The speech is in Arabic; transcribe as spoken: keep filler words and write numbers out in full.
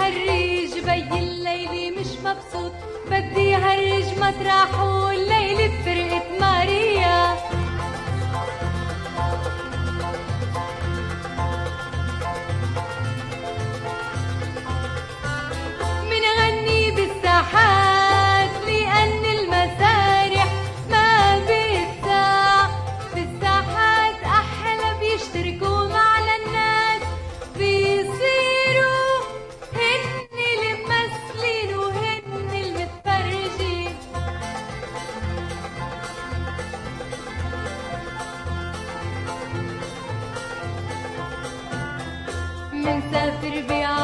هرج بي الليلي مش مبسوط، بدي هرج مطرحه الليلي بفرقة ماريا. منغني بالساحات لأن المسارح ما بتساع، بالساحات أحلى بيشتركوا معنا الناس، بيصيروا هن الممثلين وهن المتفرجين. منسافر بعالم